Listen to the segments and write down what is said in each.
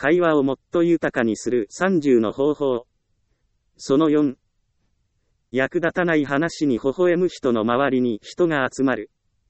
会話をもっと豊かにする30の方法。その4。役立たない話に微笑む人の周りに人が集まる。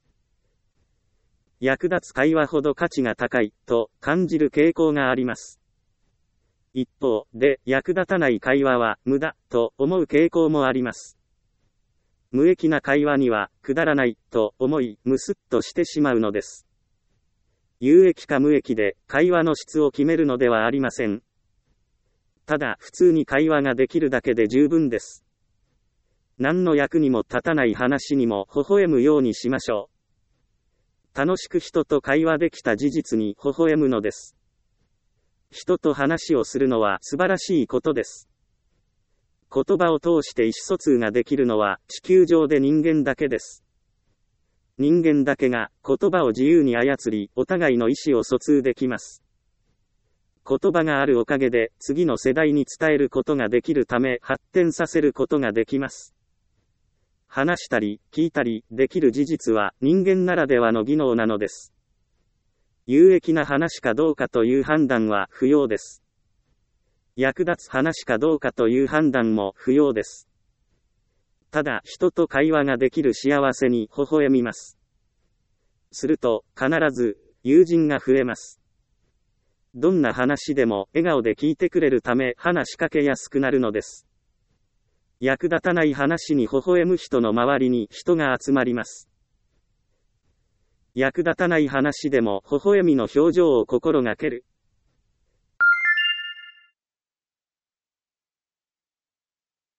役立つ会話ほど価値が高いと感じる傾向があります。一方で役立たない会話は無駄と思う傾向もあります。無益な会話にはくだらないと思いムスッとしてしまうのです。有益か無益で会話の質を決めるのではありません。ただ普通に会話ができるだけで十分です。何の役にも立たない話にも微笑むようにしましょう。楽しく人と会話できた事実に微笑むのです。人と話をするのは素晴らしいことです。言葉を通して意思疎通ができるのは地球上で人間だけです。人間だけが言葉を自由に操り、お互いの意思を疎通できます。言葉があるおかげで次の世代に伝えることができるため発展させることができます。話したり聞いたりできる事実は人間ならではの技能なのです。有益な話かどうかという判断は不要です。役立つ話かどうかという判断も不要です。ただ人と会話ができる幸せに微笑みます。すると必ず友人が増えます。どんな話でも笑顔で聞いてくれるため話しかけやすくなるのです。役立たない話に微笑む人の周りに人が集まります。役立たない話でも微笑みの表情を心がける。